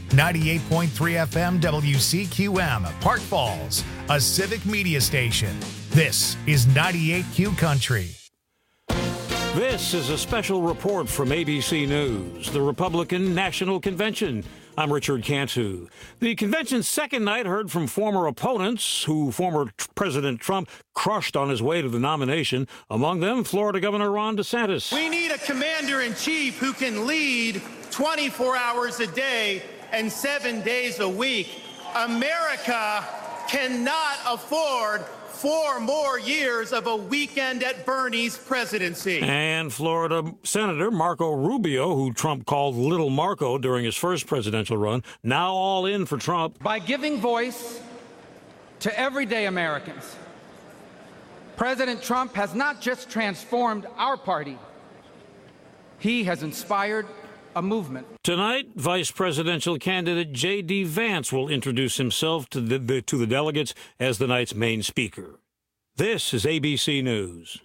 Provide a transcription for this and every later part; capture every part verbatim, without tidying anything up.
ninety-eight point three F M W C Q M, Park Falls, a civic media station. This is ninety-eight Q Country. This is a special report from A B C News, the Republican National Convention. I'm Richard Cantu. The convention's second night heard from former opponents who former President Trump crushed on his way to the nomination. Among them, Florida Governor Ron DeSantis. We need a commander-in-chief who can lead twenty-four hours a day and seven days a week. America cannot afford four more years of a weekend at Bernie's presidency. And Florida Senator Marco Rubio, who Trump called Little Marco during his first presidential run, now all in for Trump. By giving voice to everyday Americans, President Trump has not just transformed our party, he has inspired a movement. Tonight, Vice Presidential candidate J D. Vance will introduce himself to the, the, to the delegates as the night's main speaker. This is A B C News.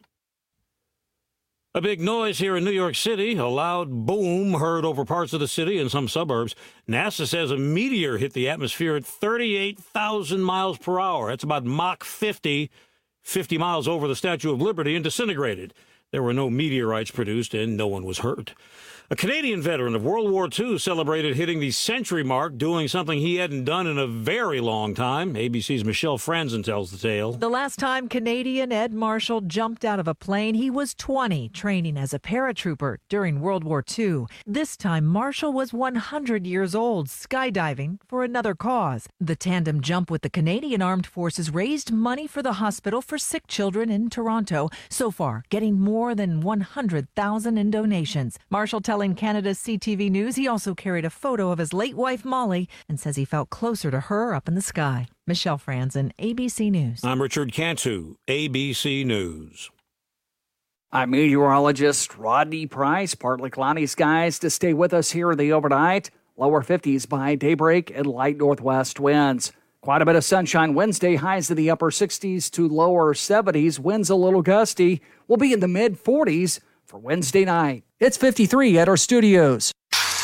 A big noise here in New York City, a loud boom heard over parts of the city and some suburbs. NASA says a meteor hit the atmosphere at thirty-eight thousand miles per hour. That's about Mach fifty, fifty miles over the Statue of Liberty, and disintegrated. There were no meteorites produced and no one was hurt. A Canadian veteran of World War Two celebrated hitting the century mark, doing something he hadn't done in a very long time. A B C's Michelle Franzen tells the tale. The last time Canadian Ed Marshall jumped out of a plane, he was twenty, training as a paratrooper during World War Two. This time, Marshall was one hundred years old, skydiving for another cause. The tandem jump with the Canadian Armed Forces raised money for the hospital for sick children in Toronto. So far, getting more than one hundred thousand in donations. Marshall telling Canada's C T V News he also carried a photo of his late wife, Molly, and says he felt closer to her up in the sky. Michelle Franzen, A B C News. I'm Richard Cantu, A B C News. I'm meteorologist Rodney Price. Partly cloudy skies to stay with us here in the overnight. Lower fifties by daybreak and light northwest winds. Quite a bit of sunshine Wednesday. Highs in the upper sixties to lower seventies. Winds a little gusty. We'll be in the mid forties for Wednesday night. It's fifty-three at our studios.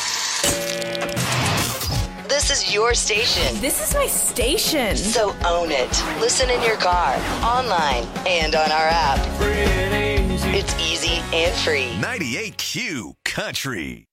This is your station. This is my station. So own it. Listen in your car, online, and on our app. Free and easy. It's easy and free. ninety-eight Q Country.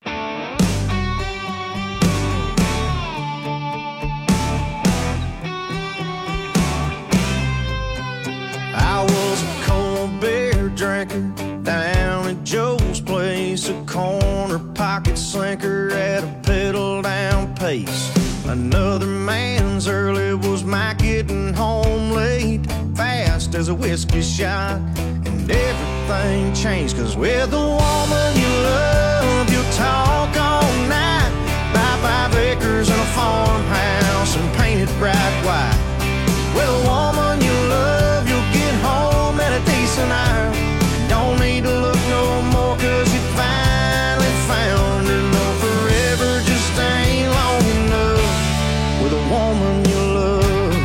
I was a cold beer drinker down at Joe's place, a corner pocket slinker at a pedal down pace. Another man's early was my getting home late, fast as a whiskey shot, and everything changed, cause with the woman you love, you'll talk all night, buy five acres and a farmhouse and paint it bright white. With a woman you love, you'll get home at a decent hour. Don't need to look no more, cause you finally found her. No, forever just ain't long enough with a woman you love.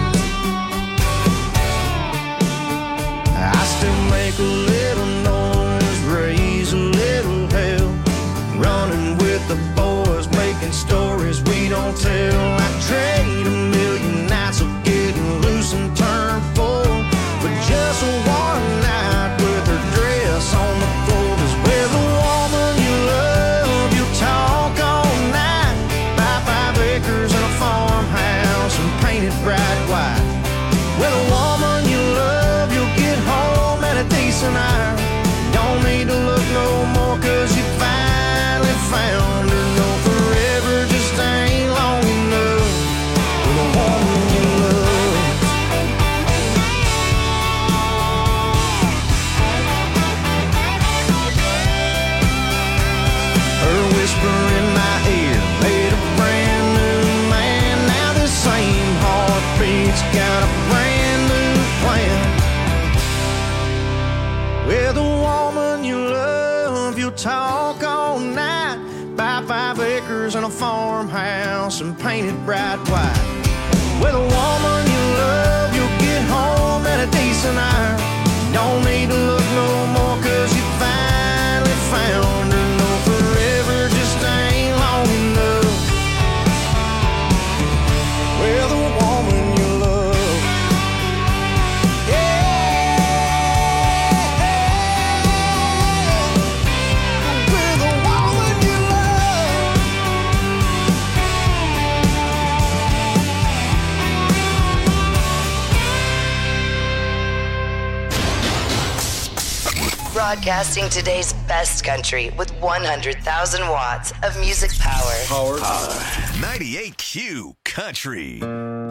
I still make a little noise, raise a little hell, running with the boys, making stories we don't tell. I trade a million nights of getting loose and turn full, but just one night with her dress on the floor. Cause with a woman you love, you'll talk all night, buy five acres and a farmhouse and paint it bright white. With a woman you love, you'll get home at a decent hour. Don't need to look no more, cause you finally found her. No, forever just ain't long enough with a woman you love. Her whisper in my ear made a brand new man. Now the same heartbeat's got a brand new plan. With a woman you love, you'll talk all night, buy five acres and a farmhouse and paint it bright white. With a woman you love, you'll get home at a decent hour. Don't need to look no more, cause you finally found her. No, forever just ain't long enough Broadcasting today's best country with one hundred thousand watts of music power. Power. Power. ninety-eight Q Country.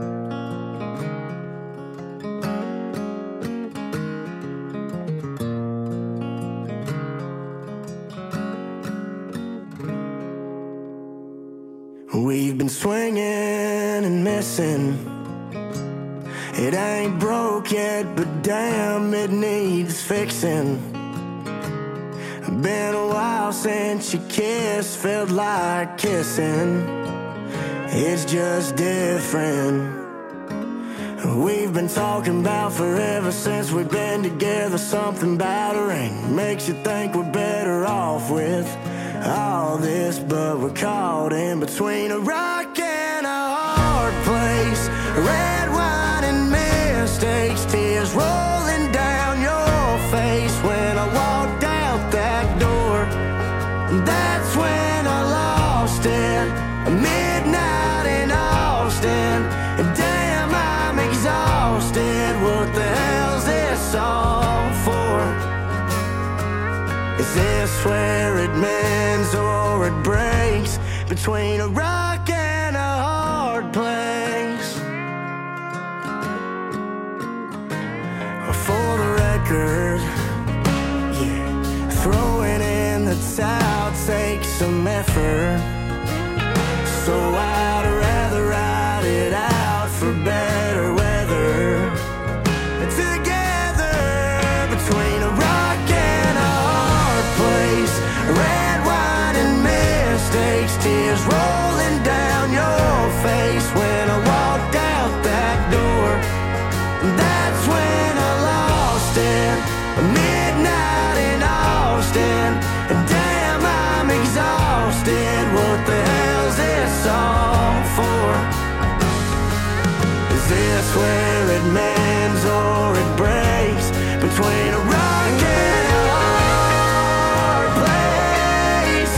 We've been swinging and missing. It ain't broke yet, but damn, it needs fixing. Been a while since you kissed, felt like kissing. It's just different. We've been talking about forever since we've been together. Something about a ring makes you think we're better off with all this, but we're caught in between a rock and a hard place. Red wine and mistakes, tears rolling down your face. When I walked out that door, that's when I lost it. Midnight in Austin, damn, I'm exhausted. What the hell's this all for? Is this where it mends or it breaks? Between a rock and a hard place. For the record, yeah, throwing in the towel takes some effort. So I'd rather ride it out for better weather. Together between a rock and a hard place. Red wine and mistakes, tears rolling down your face. When I walked out that door, that's when I lost it. Midnight in Austin, damn, I'm exhausted. What the hell's this all for? Is this where it mends or it breaks? Between a rock and a hard place.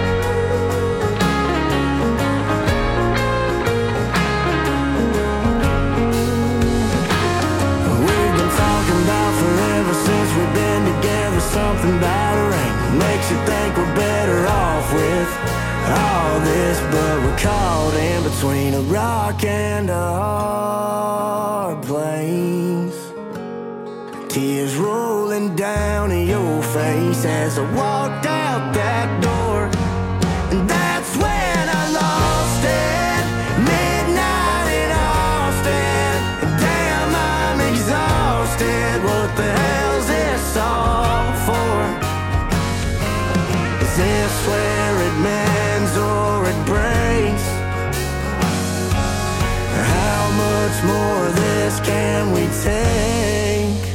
We've been talking about forever since we've been together. Something about a ring makes you think we're better off with all this, but we're caught in between a rock and a hard place. Tears rolling down your face as I walked out that door, and that's when I lost it. Midnight in Austin, damn, I'm exhausted. What the hell's this all for? Is this where it mends or it breaks? How much more of this can we take?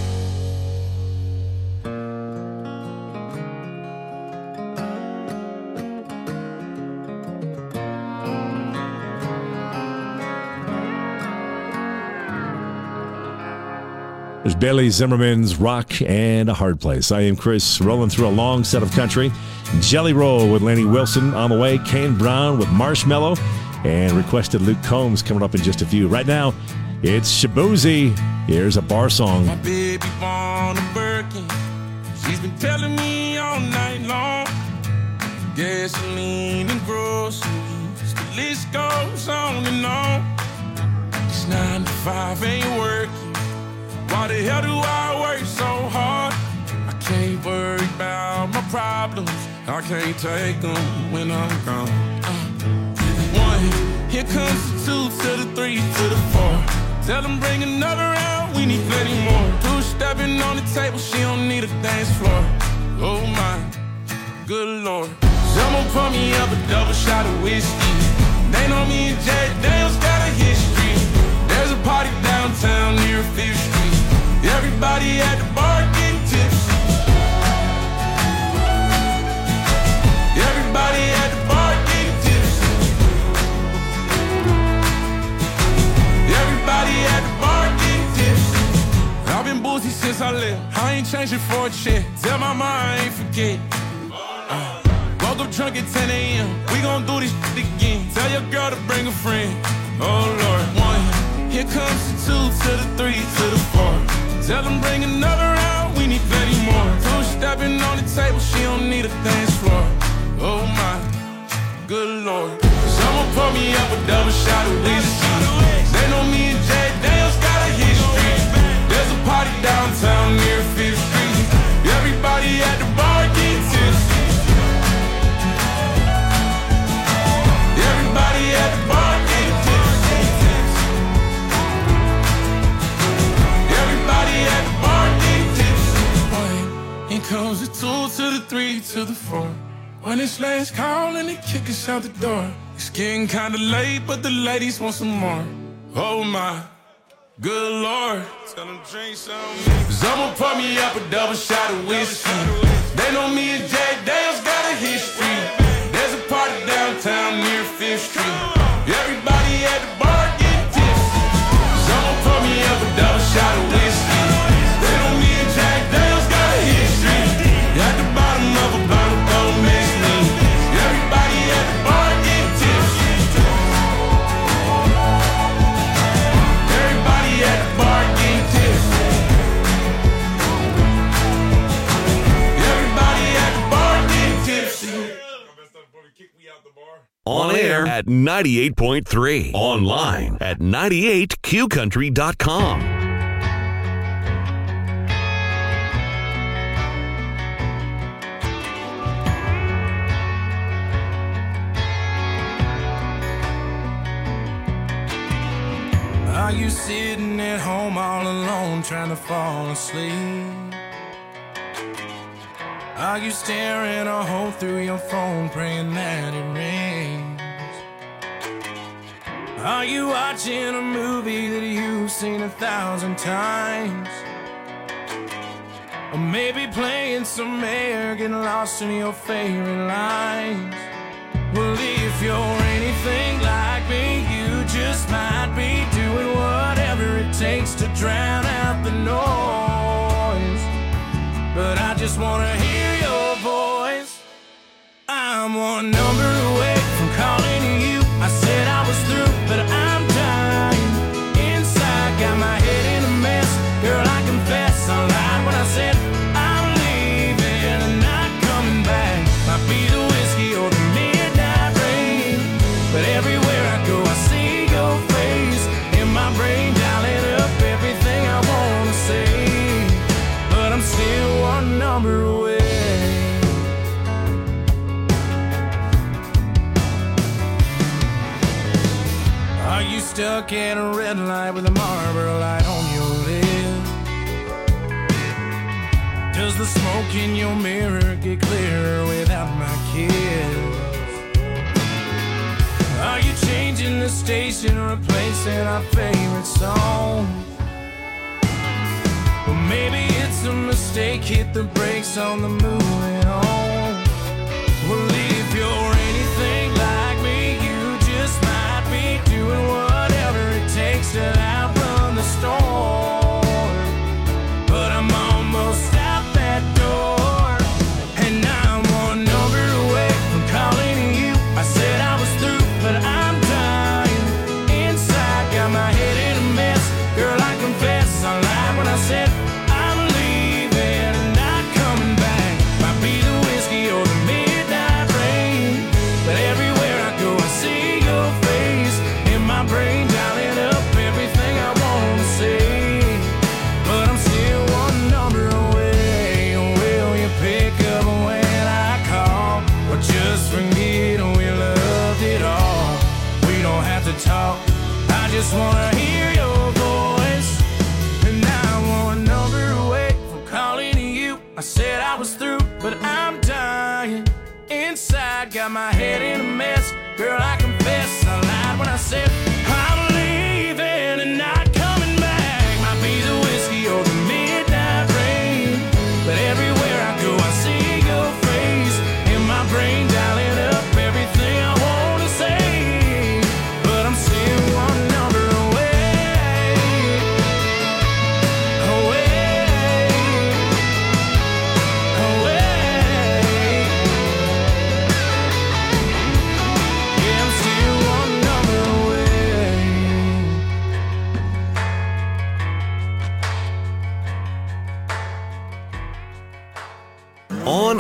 There's Bailey Zimmerman's Rock and a Hard Place. I am Chris, rolling through a long set of country. Jelly Roll with Laney Wilson on the way. Kane Brown with Marshmallow. And requested Luke Combs coming up in just a few. Right now, it's Shaboozey. Here's a bar song. My baby born a Birkin. She's been telling me all night long. Gasoline and groceries. The list goes on and on. This nine to five ain't working. Why the hell do I work so hard? I can't worry about my problems. I can't take them when I'm gone. Uh, one, here comes the two to the three to the four. Tell them bring another round, we need plenty more. Two stepping on the table, she don't need a dance floor. Oh my, good lord. Someone pour me up a double shot of whiskey. They know me and Jack Daniels got a history. There's a party downtown near Fifth Street. Everybody at the bar getting tipsy. Everybody at the bar getting tipsy. Everybody at the bar getting tipsy. I've been boozy since I left. I ain't changing for a check. Tell my mom I ain't forget. Uh, woke up drunk at ten a.m. We gon' do this shit again. Tell your girl to bring a friend. Oh Lord, one. Here comes the two to the three to the four. Tell them bring another round, we need plenty more. Two step serving on the table, she don't need a dance floor. Oh my, good Lord. Someone pour me up a double shot of whiskey. They know me and Jay Daniels got a history. There's a party downtown near Fifth Street. Everybody at the bar get tipsy. Everybody at the bar get tipsy. Everybody at the bar get tipsy. One, here comes the two to the three to the four. When it's last call and they kick us out the door. It's getting kinda late, but the ladies want some more. Oh my, good Lord. Tell them drink some. Someone pour me up a double shot of whiskey. They know me and Jay Daniels got a history. There's a party downtown near Fifth Street. Everybody at the bar get tipsy. Someone pour me up a double shot of whiskey. They know me and Jay Daniels got a history. At the bottom of a bottle, don't mix me. Everybody at the bar get tipsy. Everybody at the bar get tipsy. Everybody at the bar get tipsy. On air at ninety-eight point three. Online at ninety-eight q country dot com. Are you sitting at home all alone trying to fall asleep? Are you staring a hole through your phone praying that it rains? Are you watching a movie that you've seen a thousand times? Or maybe playing some air, getting lost in your favorite lines? Well, if you're anything like me, you just might be doing whatever it takes to drown out the noise. But I just wanna hear your voice. I'm one number away from calling you. I said I was through, but I'm dying inside, got my head in a mess. Girl, I confess I lied when I said I'm leaving and not coming back. Might be the whiskey or the midnight rain, but everywhere I go I see your face in my brain, dialing up everything I wanna say. But I'm still one number away. Are you stuck at a red light with a Marlboro light on your lip? Does the smoke in your mirror get clearer without my kiss? Are you changing the station, replacing our favorite song? Well, maybe it's a mistake, hit the brakes on the moving on. Well, if you're anything like me, you just might be doing whatever it takes to outrun the storm. But I'm almost out that door, and I'm one number away from calling you. I said I was through, but I'm dying inside, got my head in a mess. Girl, I confess I lied when I said I'm leaving and not coming back. Might be the whiskey or the midnight rain, but everywhere I go I see your face in my brain, dialing up everything I wanna say. But I'm still one number away. Will you pick up when I call, or just forget we loved it all? We don't have to talk, I just wanna hear your voice. And I'm one number away from calling you. I said I was through, but I'm dying inside, got my head in a mess. Girl, I confess I lied when I said I'm leaving and not coming back. Might be the whiskey or the midnight rain, but everywhere I go I see your face in my brain, dialing up everything I wanna say. But I'm still one number away, away, away. Yeah, I'm still one number away.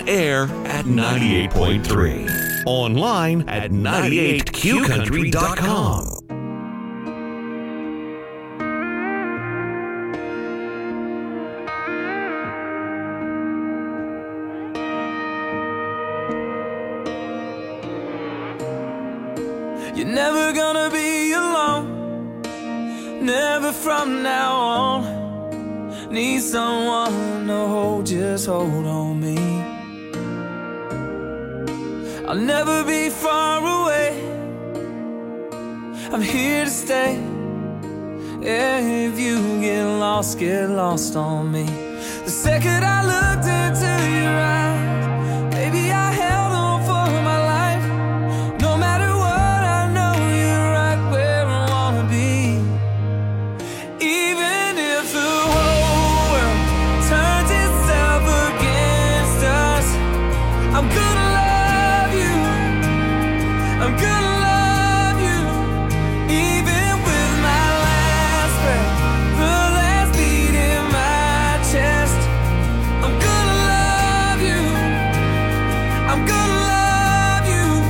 On air at ninety-eight point three. Online at ninety-eight q country dot com. You're never gonna be alone, never from now on. Need someone to hold, just hold on me. I'll never be far away, I'm here to stay. Yeah, if you get lost, get lost on me. The second I looked into your eyes, baby, I held on for my life. No matter what, I know you're right where I wanna be. Even if the whole world turns itself against us, I'm gonna love you, I'm gonna love you. Even with my last breath, the last beat in my chest, I'm gonna love you, I'm gonna love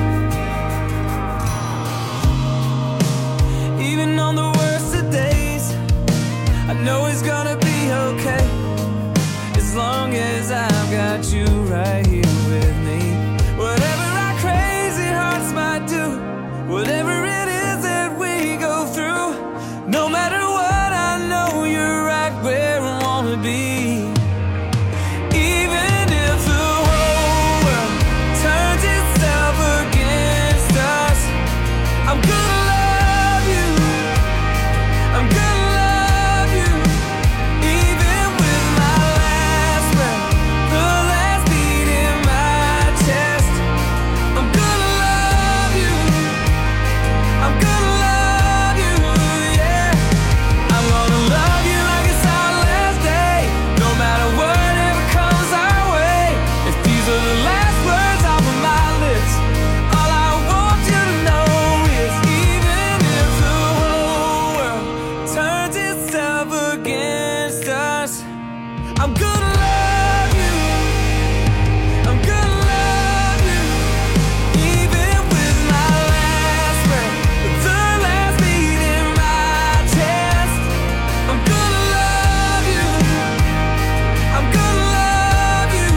you. Even on the worst of days, I know it's gonna be okay, as long as I've got you right here with me. Whatever our crazy hearts might do, whatever it is that we go through, no matter what, I know you're right where I wanna be. Even if the whole world turns itself against us, I'm gonna love you, I'm gonna love you. Even with my last breath, the last beat in my chest, I'm gonna love you, I'm gonna love you, yeah. I'm gonna love you like it's our last day, no matter whatever comes our way. If these are the last words off of my lips, all I want you to know is even if the whole world turns itself against us, I'm gonna love you, I'm gonna love you. Even with my last breath, the last beat in my chest, I'm gonna love you, I'm gonna love you.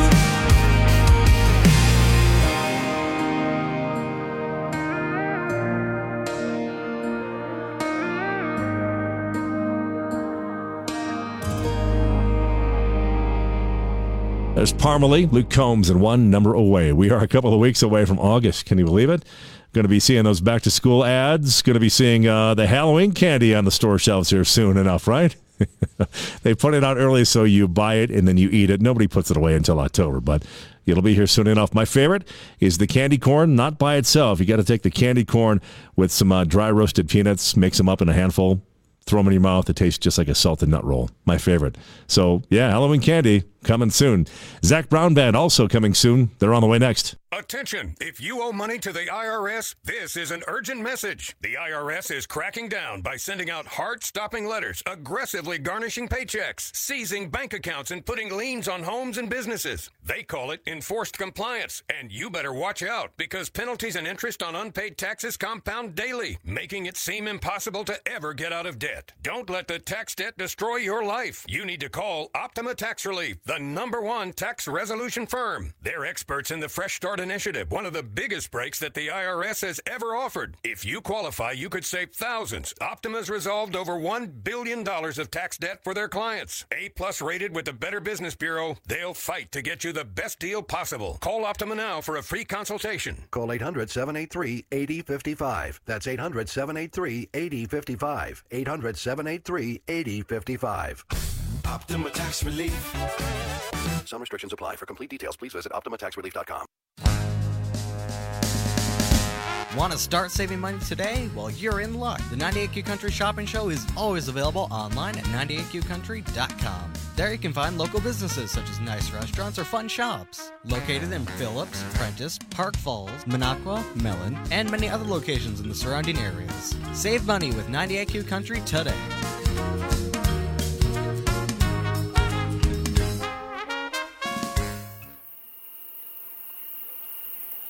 There's Parmalee, Luke Combs, and one number away. We are a couple of weeks away from August. Can you believe it? Going to be seeing those back-to-school ads. Going to be seeing uh, the Halloween candy on the store shelves here soon enough, right? They put it out early so you buy it and then you eat it. Nobody puts it away until October, but it'll be here soon enough. My favorite is the candy corn, not by itself. You got to take the candy corn with some uh, dry roasted peanuts, mix them up in a handful, throw them in your mouth. It tastes just like a salted nut roll. My favorite. So, yeah, Halloween candy coming soon. Zach Brown Band also coming soon. They're on the way next. Attention! If you owe money to the I R S, this is an urgent message. The I R S is cracking down by sending out heart-stopping letters, aggressively garnishing paychecks, seizing bank accounts, and putting liens on homes and businesses. They call it enforced compliance, and you better watch out because penalties and interest on unpaid taxes compound daily, making it seem impossible to ever get out of debt. Don't let the tax debt destroy your life. You need to call Optima Tax Relief, the number one tax resolution firm. They're experts in the Fresh Start Initiative, one of the biggest breaks that the I R S has ever offered. If you qualify, you could save thousands. Optima's resolved over one billion dollars of tax debt for their clients. A-plus rated with the Better Business Bureau, they'll fight to get you the best deal possible. Call Optima now for a free consultation. Call eight hundred, seven eight three, eight zero five five. That's eight hundred, seven eight three, eight zero five five. eight hundred, seven eight three, eight zero five five. Optima Tax Relief. Some restrictions apply. For complete details, please visit optima tax relief dot com. Want to start saving money today? Well, you're in luck. The ninety-eight Q Country Shopping Show is always available online at ninety-eight q country dot com. There you can find local businesses such as nice restaurants or fun shops. Located in Phillips, Prentice, Park Falls, Minocqua, Mellon, and many other locations in the surrounding areas. Save money with ninety-eight Q Country today.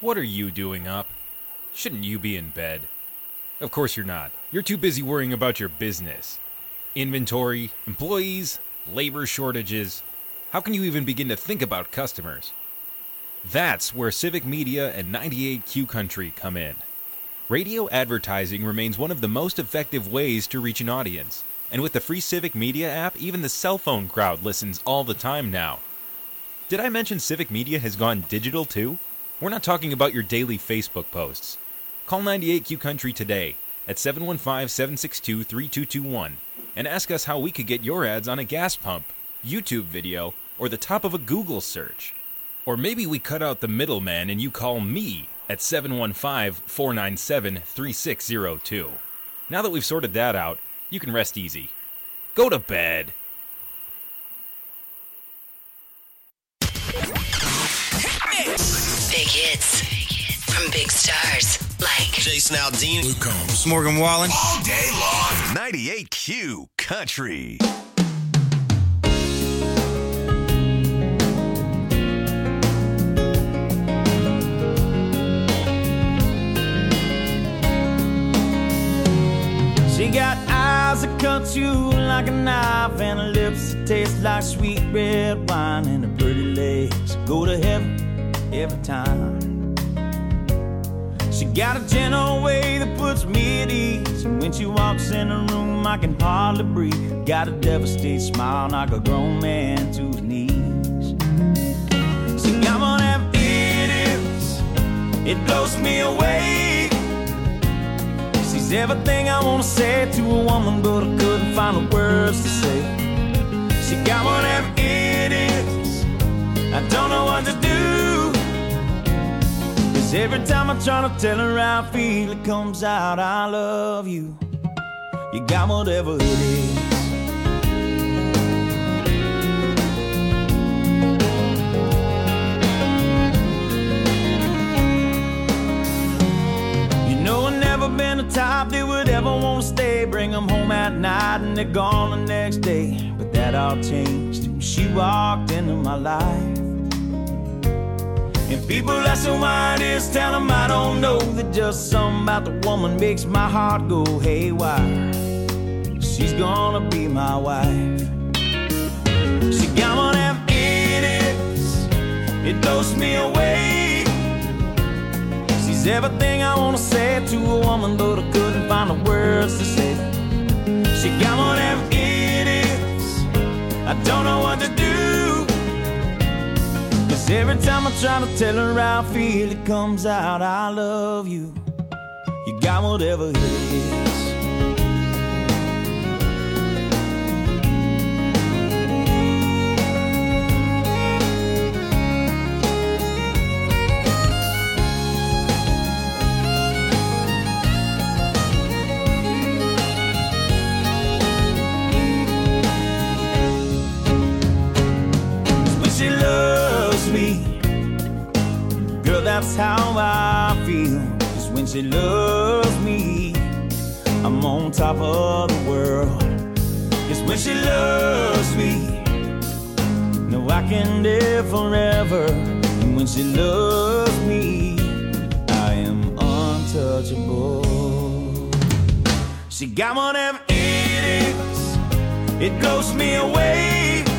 What are you doing up? Shouldn't you be in bed? Of course you're not. You're too busy worrying about your business. Inventory, employees, labor shortages. How can you even begin to think about customers? That's where Civic Media and ninety-eight Q Country come in. Radio advertising remains one of the most effective ways to reach an audience. And with the free Civic Media app, even the cell phone crowd listens all the time now. Did I mention Civic Media has gone digital too? We're not talking about your daily Facebook posts. Call ninety-eight Q Country today at seven one five, seven six two, three two two one and ask us how we could get your ads on a gas pump, YouTube video, or the top of a Google search. Or maybe we cut out the middleman and you call me at seven one five, four nine seven, three six zero two. Now that we've sorted that out, you can rest easy. Go to bed. Big hits from big stars like Jason Aldean, Luke Combs, Morgan Wallen. All day long. ninety-eight Q Country. She got eyes that cut you like a knife and her lips that taste like sweet red wine and her pretty legs go to heaven every time. She got a gentle way that puts me at ease, and when she walks in the room I can hardly breathe. Got a devastated smile like a grown man to his knees. She got whatever it is, it blows me away. She's everything I want to say to a woman, but I couldn't find the words to say. She got whatever it is, I don't know what to do. Cause every time I try to tell her how I feel, it comes out, I love you. You got whatever it is. Been the type that would ever want to stay, bring them home at night and they're gone the next day. But that all changed when she walked into my life. And people ask her why it is, tell them I don't know, that just something about the woman makes my heart go haywire. She's gonna be my wife. She got whatever it is, it blows me away. She's everything I want to say to a woman, but I couldn't find the words to say. She got whatever it is, I don't know what to do. Cause every time I try to tell her how I feel, it comes out, I love you. You got whatever it is. That's how I feel. Cause when she loves me, I'm on top of the world. Cause when she loves me, no, I can live forever. And when she loves me, I am untouchable. She got whatever it is, it blows me away.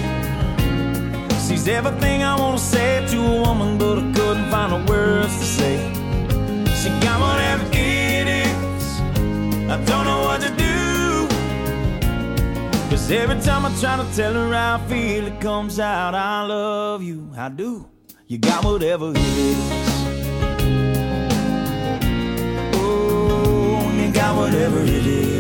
She's everything I want to say to a woman, but I couldn't find the words to say. She got whatever it is, I don't know what to do. Cause every time I try to tell her how I feel, it comes out, I love you, I do. You got whatever it is. Oh, you got whatever it is.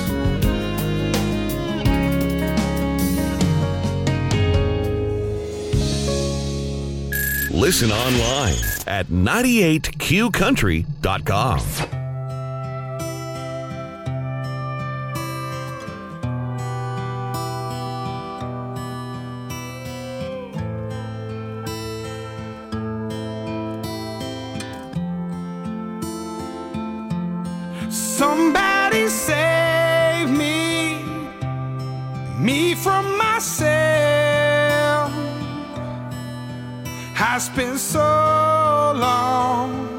Listen online at ninety-eight Q country dot com. Somebody save me, me from myself. I spent so long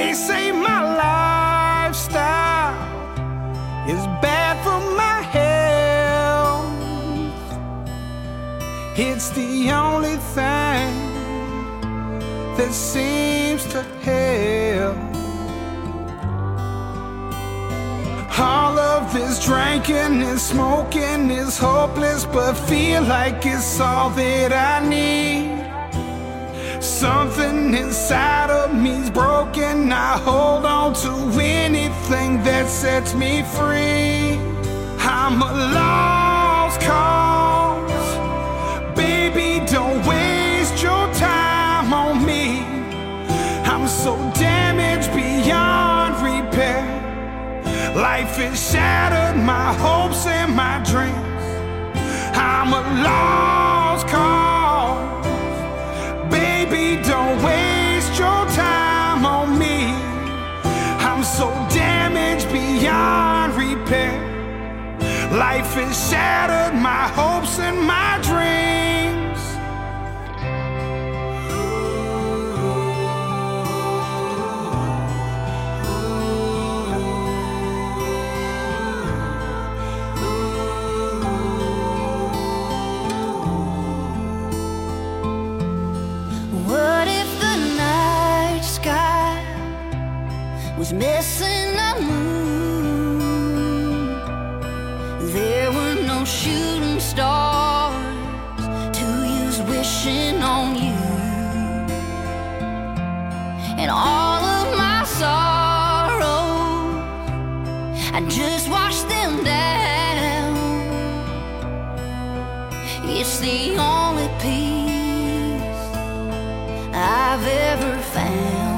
They say my lifestyle is bad for my health. It's the only thing that seems to help. All of this drinking and smoking is hopeless, but feel like it's all that I need. Something inside of me's broken. I hold on to anything that sets me free. I'm a lost cause. Baby, don't waste your time on me. I'm so damaged beyond repair. Life has shattered my hopes and my dreams. I'm a lost cause. Baby, don't waste your time on me. I'm so damaged beyond repair. Life has shattered my hopes and my dreams. Was missing a moon. There were no shooting stars to use wishing on you. And all of my sorrows, I just washed them down. It's the only peace I've ever found.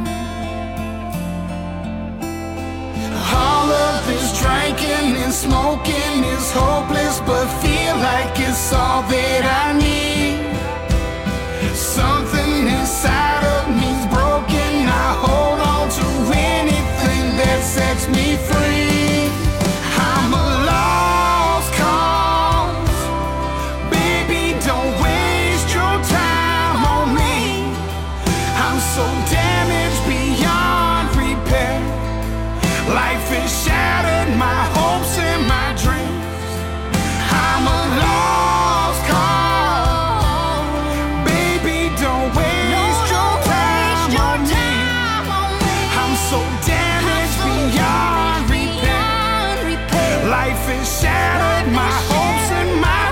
All of this drinking and smoking is hopeless, but feel like it's all that I need. Something inside of me's broken. I hold on to anything that sets me free. I'm a lost cause. Baby, don't waste your time on me. I'm so damaged beyond repair. Life has shattered my hopes and my dreams. I'm a lost cause. Baby, don't waste your time on me. I'm so damaged beyond repair. Life has shattered my hopes and my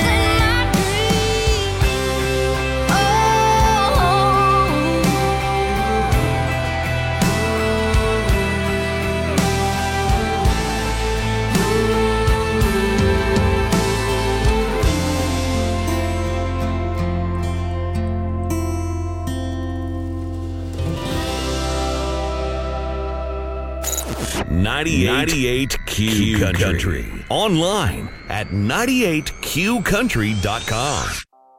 ninety-eight Q Country. Country. Online at ninety-eight Q country dot com.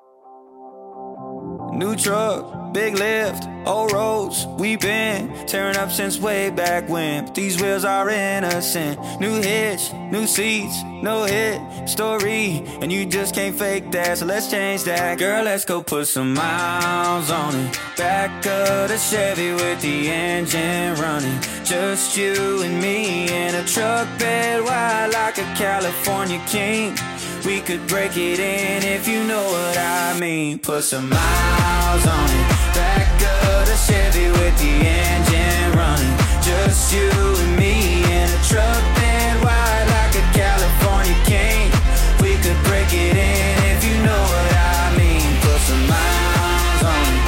New truck, big lift, old roads, we been tearing up since way back when. But these wheels are innocent. New hitch, new seats, no hit story, and you just can't fake that, so let's change that. Girl, let's go put some miles on it. Back of the Chevy with the engine running. Just you and me in a truck bed wide like a California king. We could break it in if you know what I mean. Put some miles on it. Back of the Chevy with the engine running. Just you and me in a truck bed wide like a California king. We could break it in if you know what I mean. Put some miles on it.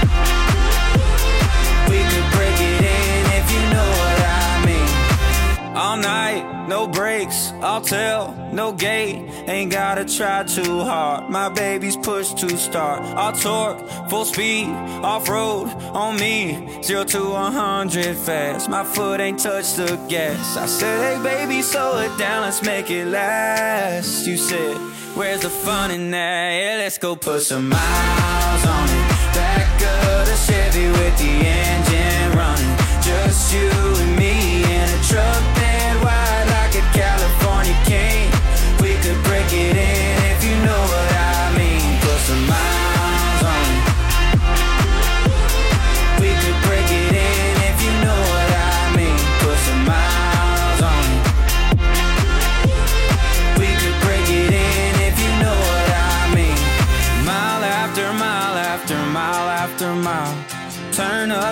We could break it in if you know what I mean. All night, no brakes, I'll tell, no gate. Ain't gotta try too hard. My baby's push to start. I'll torque, full speed, off-road on me. Zero to a hundred fast. My foot ain't touched the gas. I said, hey baby, slow it down, let's make it last. You said, where's the fun in that? Yeah, let's go put some miles on it. Back of the Chevy with the engine running. Just you and me in a truck bed wide like a California king. We could break it in if you know what I mean. Put some miles on it. We could break it in if you know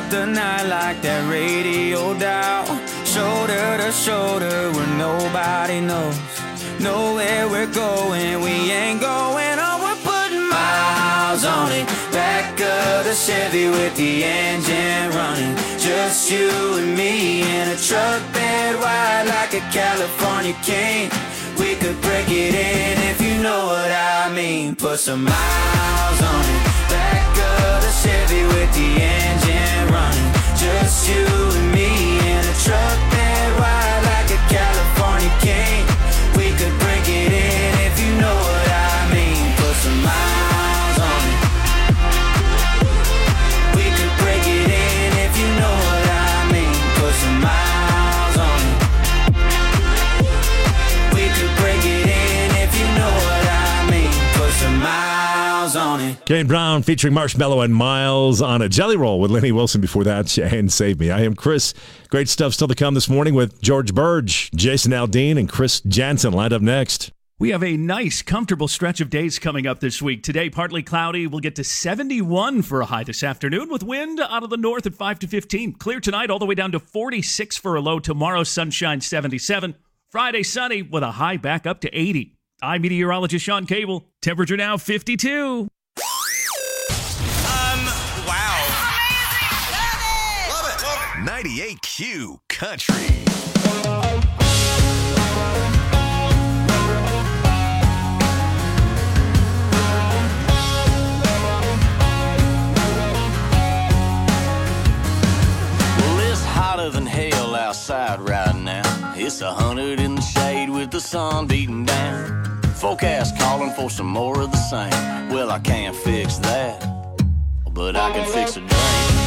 up the night like that radio dial. Shoulder to shoulder where nobody knows. Nowhere we're going, we ain't going home. We're putting miles on it. Back of the Chevy with the engine running. Just you and me in a truck bed wide like a California king. We could break it in if you know what I mean. Put some miles on it. Back of the Chevy with the engine running. Just you and me in a truck bed wide like a California king. We could break it in if you know what I mean. Put some miles on it. We could break it in if you know what I mean. Put some miles on it. We could break it in if you know what I mean. Put some miles on it. Kane Brown featuring Marshmello and Miles on a Jelly Roll with Lenny Wilson before that, and Save Me. I am Chris. Great stuff still to come this morning with George Burge, Jason Aldean, and Chris Jansen lined up next. We have a nice, comfortable stretch of days coming up this week. Today, partly cloudy. We'll get to seventy-one for a high this afternoon with wind out of the north at five to fifteen. Clear tonight all the way down to forty-six for a low. Tomorrow, sunshine, seventy-seven. Friday, sunny with a high back up to eighty. I'm meteorologist Sean Cable. Temperature now fifty-two. ninety-eight Q Country. Well, it's hotter than hell outside right now. It's a hundred in the shade with the sun beating down. Forecast calling for some more of the same. Well, I can't fix that, but I can fix a drink.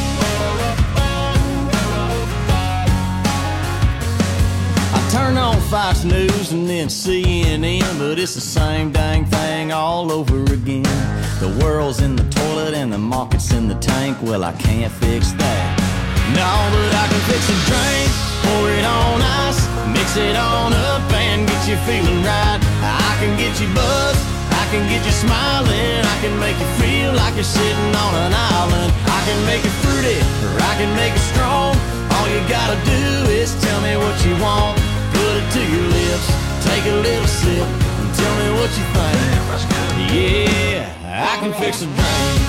Turn on Fox News and then C N N, but it's the same dang thing all over again. The world's in the toilet and the market's in the tank. Well, I can't fix that. No, but I can fix a drink, pour it on ice, mix it on up and get you feeling right. I can get you buzzed, I can get you smiling, I can make you feel like you're sitting on an island. I can make it fruity, or I can make it strong. All you gotta do is tell me what you want. Put it to your lips, take a little sip, and tell me what you think. Yeah, I can fix a drink.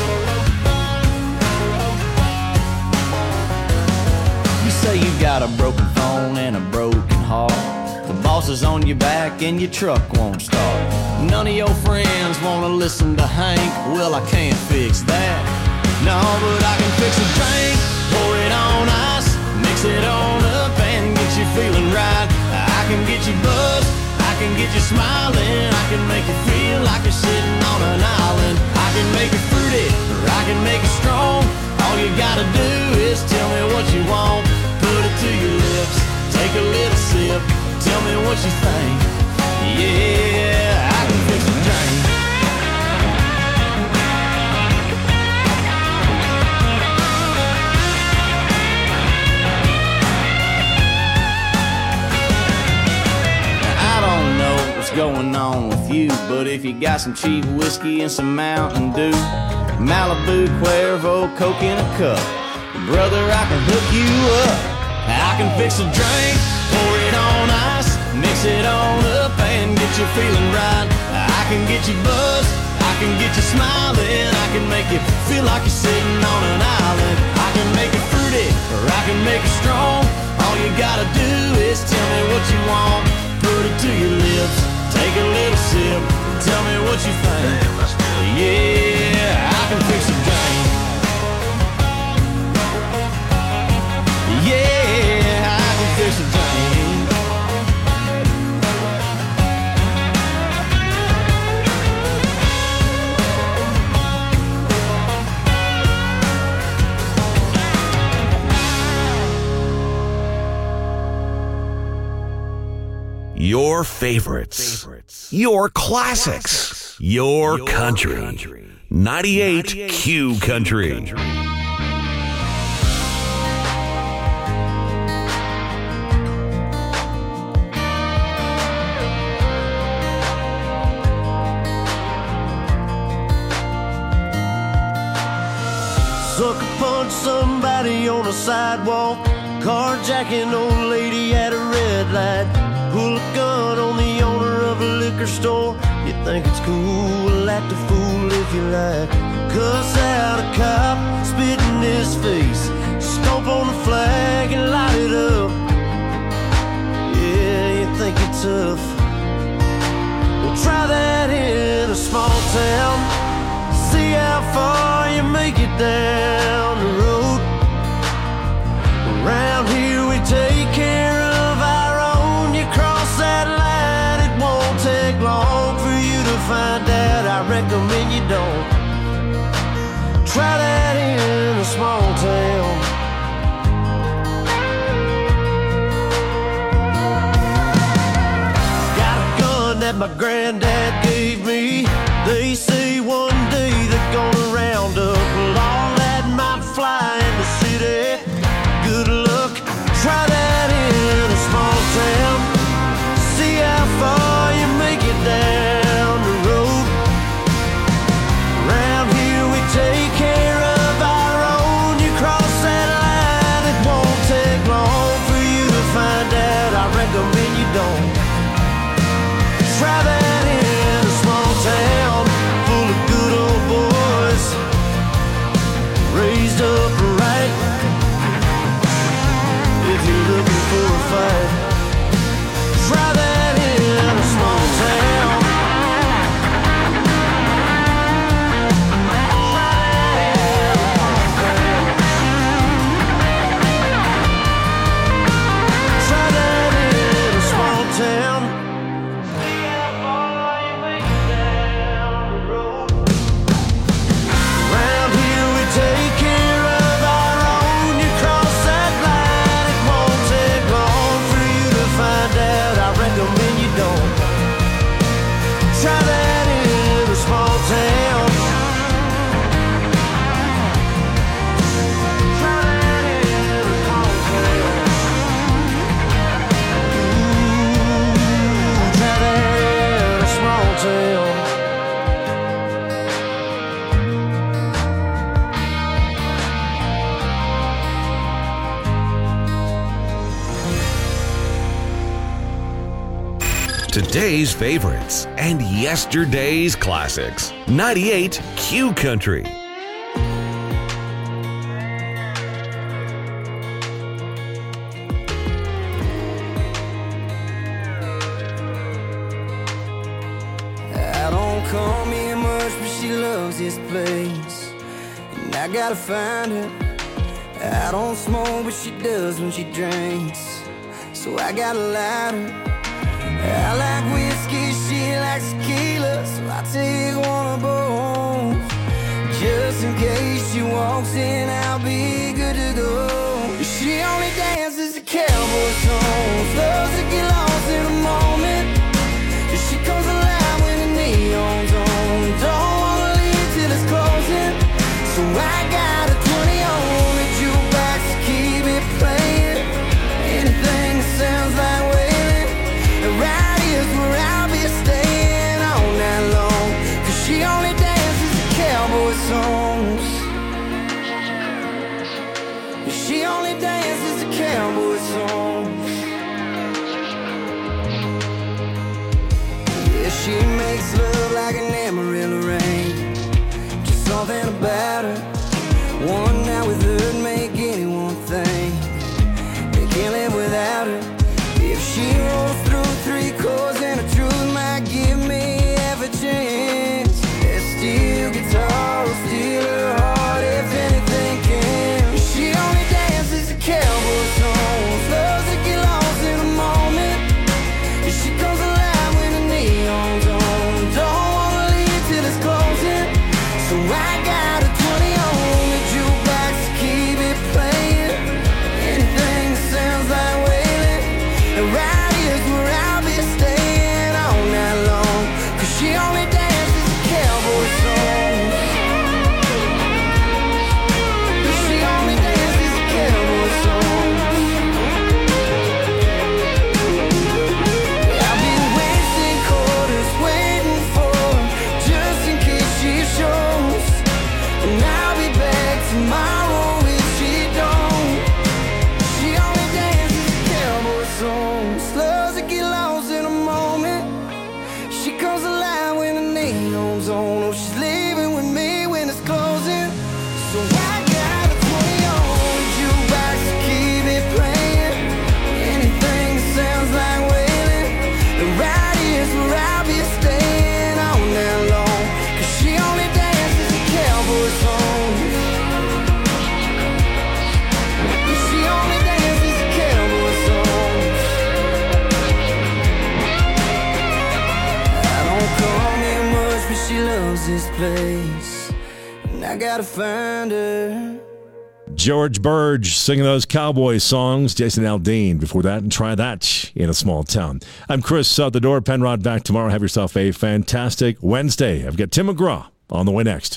You say you got a broken phone and a broken heart. The boss is on your back and your truck won't start. None of your friends wanna listen to Hank. Well, I can't fix that. No, but I can fix a drink, pour it on ice, mix it on up and get you feeling right. I can get you buzzed, I can get you smiling, I can make you feel like you're sitting on an island. I can make it fruity, or I can make it strong. All you gotta do is tell me what you want. Put it to your lips, take a little sip, tell me what you think. Yeah, I can fix a drink. Going on with you, but if you got some cheap whiskey and some Mountain Dew, Malibu, Cuervo, Coke in a cup, brother, I can hook you up. I can fix a drink, pour it on ice, mix it on up and get you feeling right. I can get you buzzed, I can get you smiling, I can make you feel like you're sitting on an island. I can make it fruity, or I can make it strong. All you gotta do is tell me what you want. Put it to your lips, take a little sip, tell me what you think. Yeah, I can fix a drink. Yeah, I can fix a drink. Your favorites, your classics, your country. ninety-eight Q Country. Sucker punch somebody sidewalk, carjacking old lady at a red light, pull a gun on the owner of a liquor store. You think it's cool, well, act a fool if you like. Cuss out a cop, spit in his face, stomp on the flag and light it up. Yeah, you think you're tough. Well, try that in a small town. See how far you make it down the road. Around here we take care of our own. You cross that line, it won't take long for you to find out. I recommend you don't. Try that in a small town. Got a gun that my granddad gave me. They say one day they're gonna round up all that might fly in the city. Good luck, try that in a small town. See how far you make it down the road. Around here we take care of our own. You cross that line, it won't take long for you to find out. I recommend you don't. Try that in a small town full of good old boys, raised up right. If you're looking for a fight, try that in a small town. Try that in a small town. Today's favorites and yesterday's classics. ninety-eight Q Country. I don't come here much, but she loves this place, and I gotta find her. I don't smoke, but she does when she drinks, so I gotta light her. I like whiskey, she likes tequila, so I take one of both. Just in case she walks in, I'll be good to go. She only dances to cowboy songs, loves to get lost in a moment. She comes alive when the neon's on, don't wanna leave till it's closing. So I got a twenty on the jukebox to keep it playing. Anything that sounds like wailing, right here's where I'll be staying all night long. Cause she only dances to cowboy songs. She only dances to cowboy songs. Yeah, she makes love like an Amarillo rain. Just something about her. One night with her'd make anyone think they can't live without her. If she rolls through three chords and the truth might give me half a chance, that steel guitar will steal her heart if anything can. She only dances to cowboy songs, loves to get lost in a moment. She comes alive when the neon's on, don't wanna leave till it's closing. So I gotta place, and I gotta find her. George Burge singing those cowboy songs. Jason Aldean before that, and Try That in a Small Town. I'm Chris out the door. Penrod back tomorrow. Have yourself a fantastic Wednesday. I've got Tim McGraw on the way next.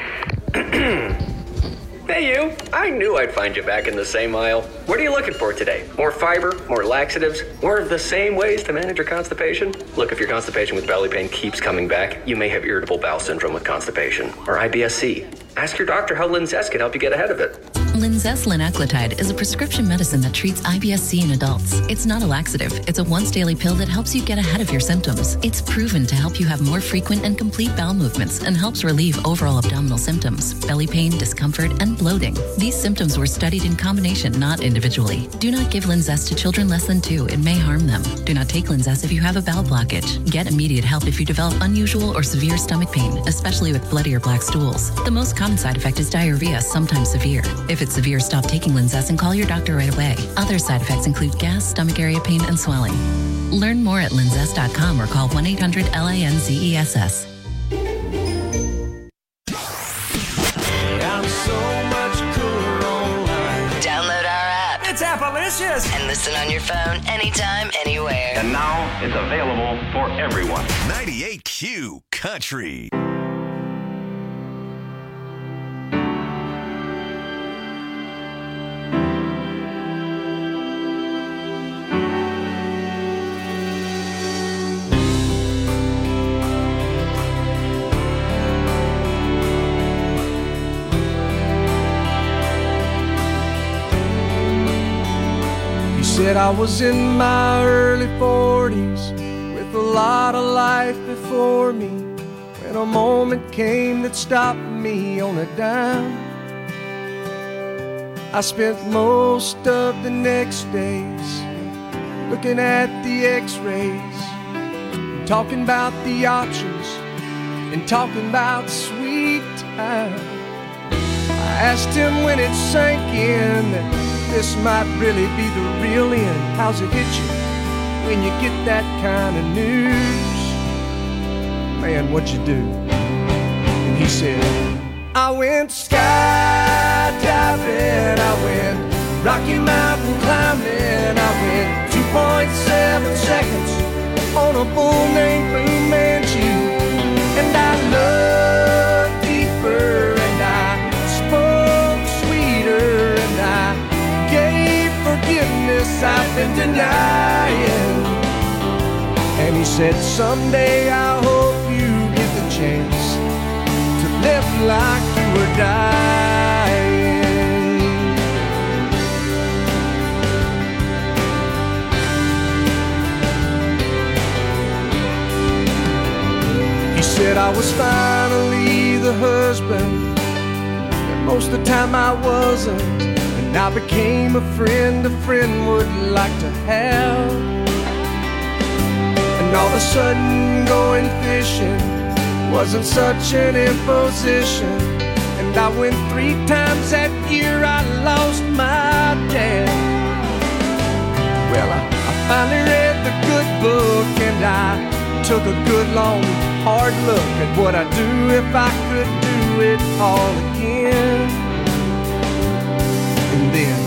Hey you, I knew I'd find you back in the same aisle. What are you looking for today? More fiber, more laxatives, more of the same ways to manage your constipation? Look, if your constipation with belly pain keeps coming back, you may have irritable bowel syndrome with constipation, or I B S C. Ask your doctor how Linzess can help you get ahead of it. Linzess linaclotide is a prescription medicine that treats I B S C in adults. It's not a laxative. It's a once-daily pill that helps you get ahead of your symptoms. It's proven to help you have more frequent and complete bowel movements and helps relieve overall abdominal symptoms, belly pain, discomfort, and bloating. These symptoms were studied in combination, not individually. Do not give Linzess to children less than two. It may harm them. Do not take Linzess if you have a bowel blockage. Get immediate help if you develop unusual or severe stomach pain, especially with bloody or black stools. The most common side effect is diarrhea, sometimes severe. If it's severe, stop taking Linzess and call your doctor right away. Other side effects include gas, stomach area pain, and swelling. Learn more at linzess dot com or call one eight hundred L I N Z E S S. Download our app. It's Appalicious. And listen on your phone anytime, anywhere. And now it's available for everyone. ninety-eight Q Country. Said I was in my early forties with a lot of life before me when a moment came that stopped me on a dime. I spent most of the next days looking at the x-rays, talking about the options and talking about sweet time. I asked him when it sank in that this might really be the real end. How's it hit you when you get that kind of news? Man, what'd you do? And he said, I went skydiving, I went Rocky Mountain climbing, I went two point seven seconds on a bull named Fu Manchu. And I looked deeper and I spoke sweeter and I gave forgiveness I've been denying. And he said, someday I hope you get the chance to live like you were dying. He said I was finally the husband that most of the time I wasn't. And I became a friend a friend would like to have. And all of a sudden going fishing wasn't such an imposition. And I went three times that year, I lost my dad. Well, I, I finally read the good book and I took a good long hard look at what I'd do if I could do it all again. And then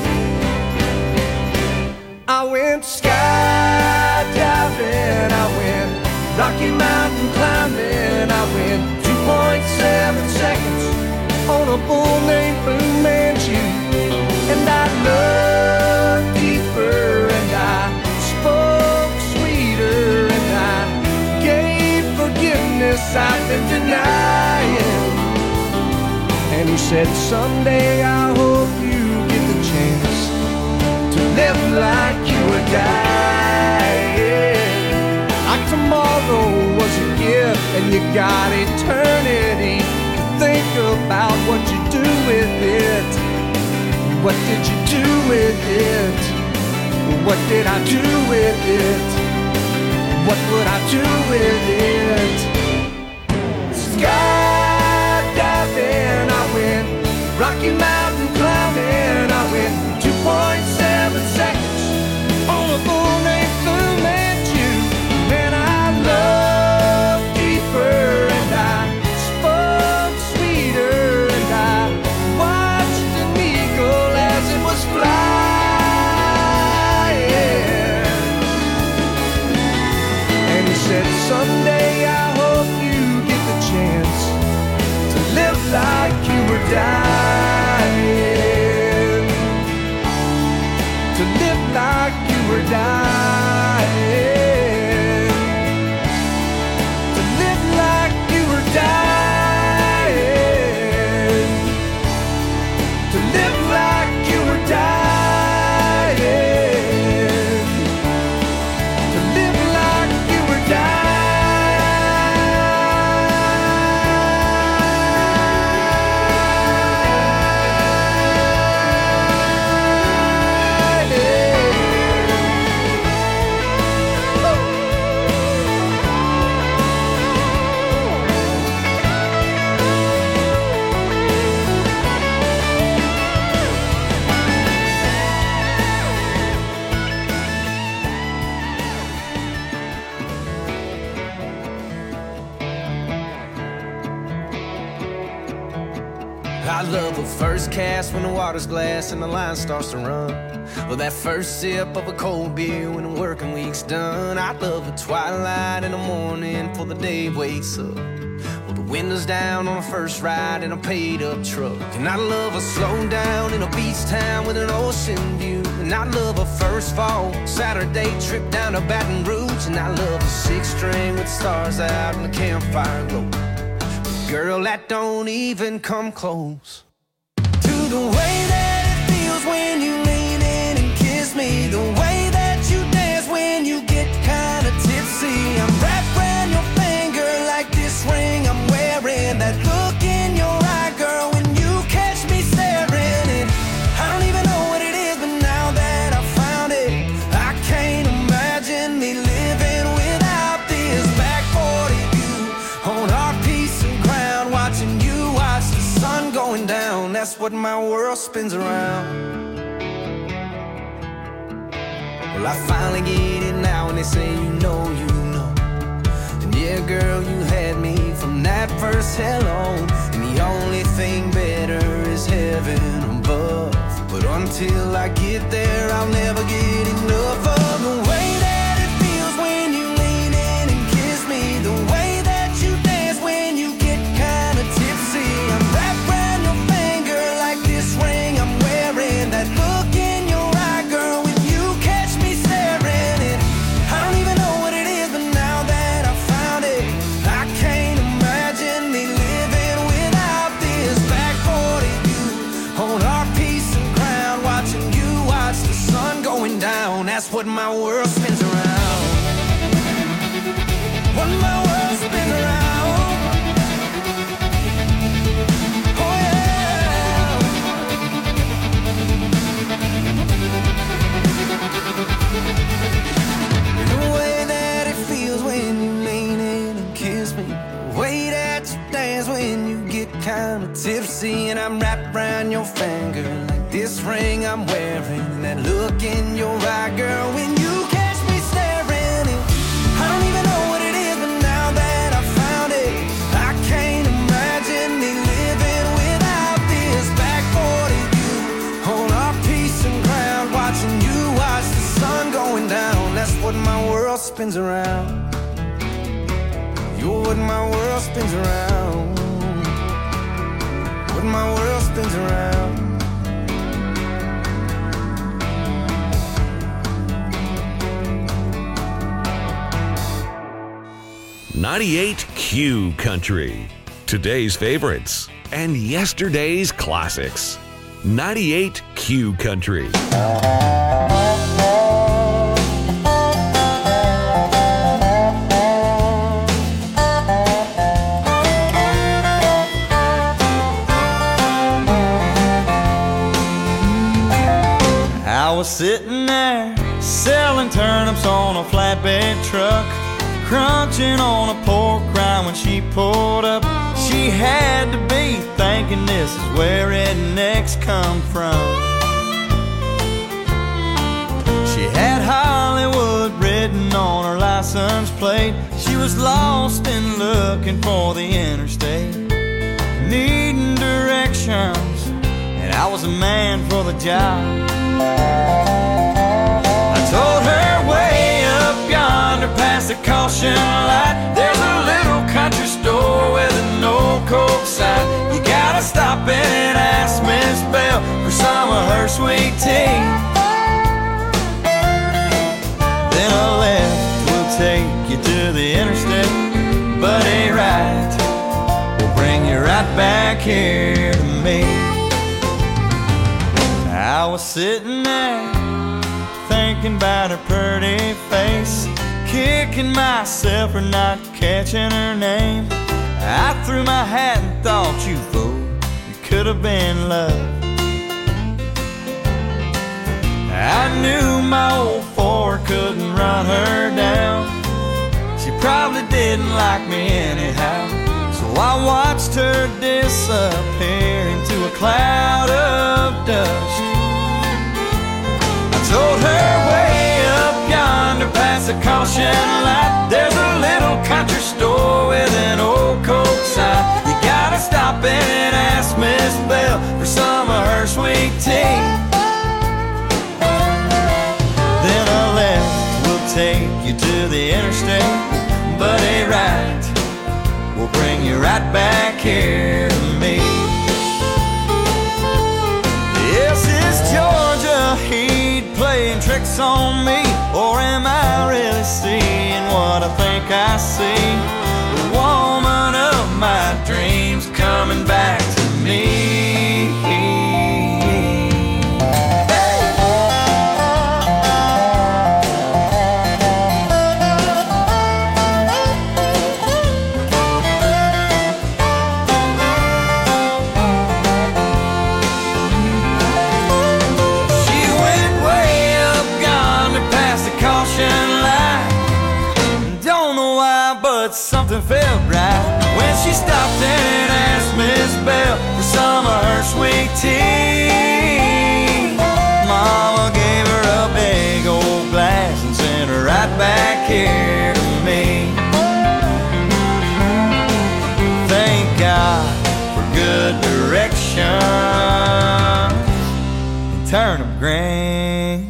I went skydiving, I went Rocky Mountain climbing, I went two point seven seconds on a bull named Fu Manchu. And I looked deeper and I spoke sweeter and I gave forgiveness I've been denying. And he said, someday I hope you get the chance to live like you were dying. Like tomorrow was a gift and you got eternity to think about what you do with it. What did you do with it? What did I do with it? What would I do with it? Skydiving, I went Rocky Mountain climbing, I went two point seven seconds on a bull named Fu Manchu. Then I looked deeper and I spoke were dying. To live like you were dying. To live like you were dying. I love a first cast when the water's glass and the line starts to run. Or that first sip of a cold beer when the working week's done. I love a twilight in the morning before the day wakes up. Well, the windows down on a first ride in a paid-up truck. And I love a slow down in a beach town with an ocean view. And I love a first fall Saturday trip down to Baton Rouge. And I love a six-string with stars out and the campfire glow. Girl, that don't even come close to the way that it feels when you lean in and kiss me. The way that you dance when you get kinda tipsy. I'm wrapped around your finger like this ring I'm wearing. That look in your eye, girl, when you catch me staring. And I don't even know what it is, but now that I found it, I can't imagine me living without this. Back forty view on our piece of ground, watching you watch the sun going down. That's what my world spins around. Well, I finally get it now when they say you know, you know. And yeah, girl, you had me from that first hello. And the only thing better is heaven above. But until I get there, I'll never get enough of the way that it feels when you lean in and kiss me. The way that you dance when you get kinda tipsy. I'm wrapped around your finger like this ring I'm wearing. That look in your eye, girl, when you catch me staring. And I don't even know what it is, but now that I found it, I can't imagine me living without this. Back forty view on our piece of ground, watching you watch the sun going down. That's what my world spins around. What my world spins around. Oh yeah. The way that it feels when you lean in and kiss me. The way that you dance when you get kinda tipsy. And I'm wrapped around your finger like this ring I'm wearing. And that look in your eye, girl, when you catch me staring. And I don't even know what it is, but now that I found it, I can't imagine me living without this. Back forty view on our piece of ground, watching you watch the sun going down. That's what my world spins around. You're what my world spins around. What my world spins around. ninety-eight Q Country. Today's favorites and yesterday's classics. ninety-eight Q Country. I was sitting there selling turnips on a flatbed truck, crunching on a pork rind when she pulled up. She had to be thinking this is where rednecks come from. She had Hollywood written on her license plate. She was lost and looking for the interstate, needing directions, and I was a man for the job. I told her way up yonder past the caution light, there's a little country store with an old Coke sign. You gotta stop in and ask Miss Bell for some of her sweet tea. you to the interstate, but a right will bring you right back here to me. I was sitting there thinking about her pretty face, kicking myself for not catching her name. I threw my hat and thought, you fool, it could have been love. I knew my old Ford couldn't run her down. She probably didn't like me anyhow. So I watched her disappear into a cloud of dust. I told her way up yonder past the caution light, there's a little country store with an old Coke sign. You gotta stop in and ask Miss Bell for some of her sweet tea. Then a left will take you to the interstate, but a right will bring you right back here to me. Yes, it's Georgia heat playing tricks on me, or am I really seeing what I think I see? The woman of my dreams coming back to me. Something felt right when she stopped and asked Miss Bell for some of her sweet tea. Mama gave her a big old glass and sent her right back here to me. Thank God for good direction and turnip greens.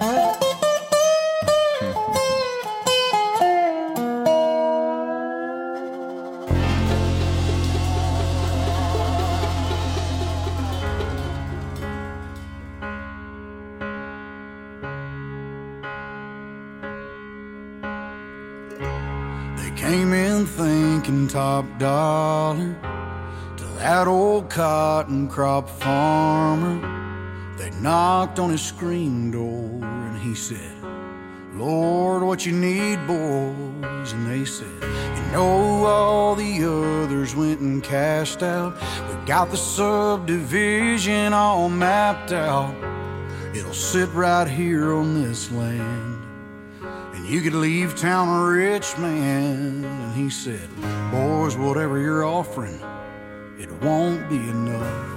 Came in thinking top dollar to that old cotton crop farmer. They knocked on his screen door and he said, Lord, what you need, boys? And they said, you know, all the others went and cashed out. We got the subdivision all mapped out. It'll sit right here on this land. You could leave town a rich man. And he said, boys, whatever you're offering, it won't be enough.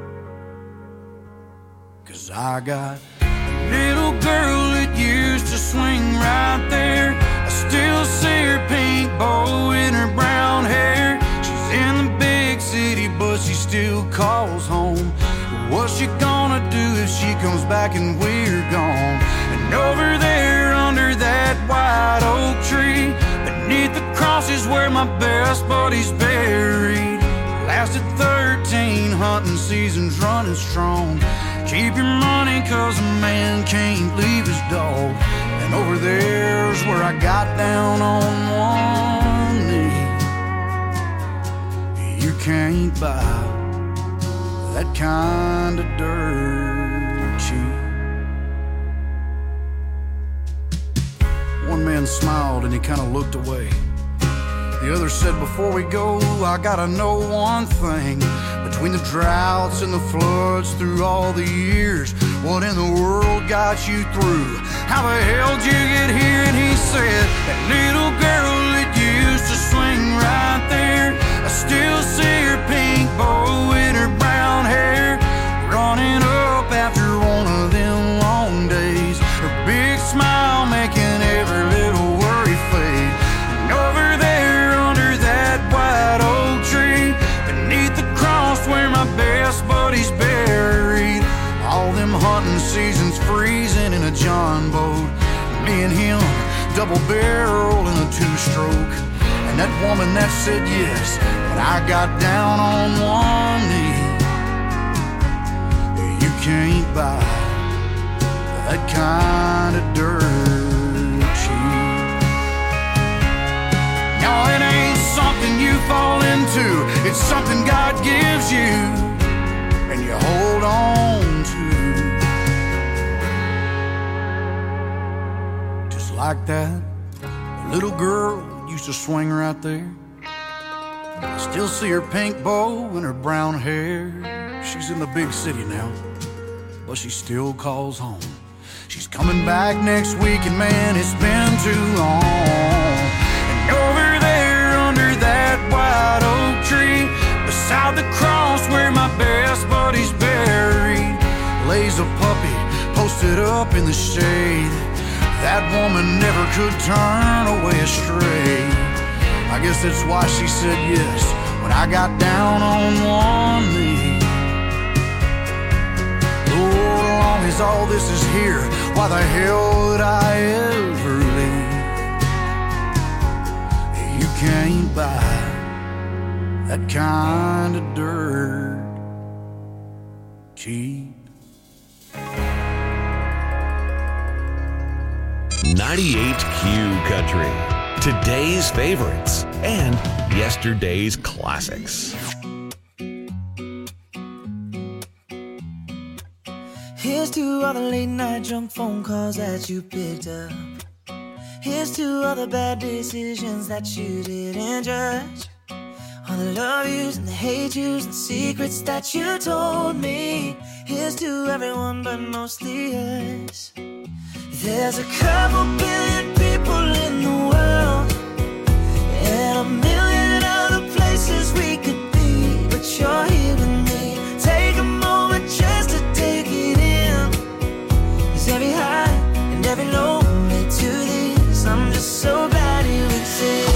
Cause I got a little girl that used to swing right there. I still see her pink bow in her brown hair. She's in the big city, but she still calls home. What's she gonna do if she comes back and we're gone? And over there under that white oak tree, beneath the cross is where my best buddy's buried. Lasted thirteen hunting seasons running strong. Keep your money cause a man can't leave his dog. And over there's where I got down on one knee. You can't buy that kind of dirt cheap. One man smiled and he kind of looked away. The other said, before we go, I gotta know one thing. Between the droughts and the floods through all the years, what in the world got you through? How the hell did you get here? And he said, that little girl that used to swing right there, I still see her pink bow in her brown hair, running up after one of them long days. Her big smile making every little worry fade. And over there under that white oak tree, beneath the cross where my best buddy's buried, all them hunting seasons freezing in a John boat, me and him double barrel in a two-stroke. And that woman that said yes, but I got down on one knee. You can't buy that kind of dirt cheap. gives you and you hold on to. Just like that, the little girl used to swing right there. I still see her pink bow and her brown hair. She's in the big city now, but she still calls home. She's coming back next week, and man, it's been too long. And over there under that white oak tree, beside the cross where my best buddy's buried, lays a puppy posted up in the shade. That woman never could turn away astray. I guess that's why she said yes when I got down on one knee. Oh, as long as all this is here, why the hell would I ever leave? You can't buy that kind of dirt cheap. ninety-eight Q Country. Today's favorites and yesterday's classics. Here's to all the late night drunk phone calls that you picked up. Here's to all the bad decisions that you didn't judge. All the love yous and the hate yous and secrets that you told me. Here's to everyone but mostly us. There's a couple billion people in the world, and a million other places we could be, but you're here with me. Take a moment just to take it in. 'Cause every high and every low led to this. I'm just so glad you exist.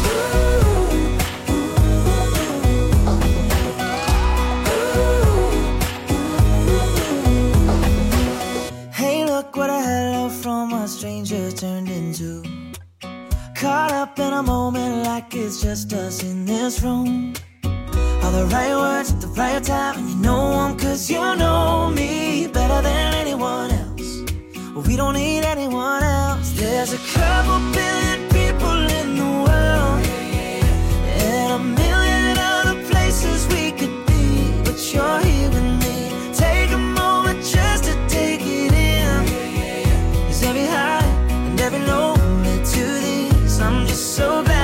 What a hello from a stranger turned into. Caught up in a moment like it's just us in this room. All the right words at the right time, and you know them 'cause you know me better than anyone else. Well, we don't need anyone else. There's a couple billion people in the world, and a million other places we could be, but you're here with me. Take a moment just to take it in. Every high and every low led to this. I'm just so glad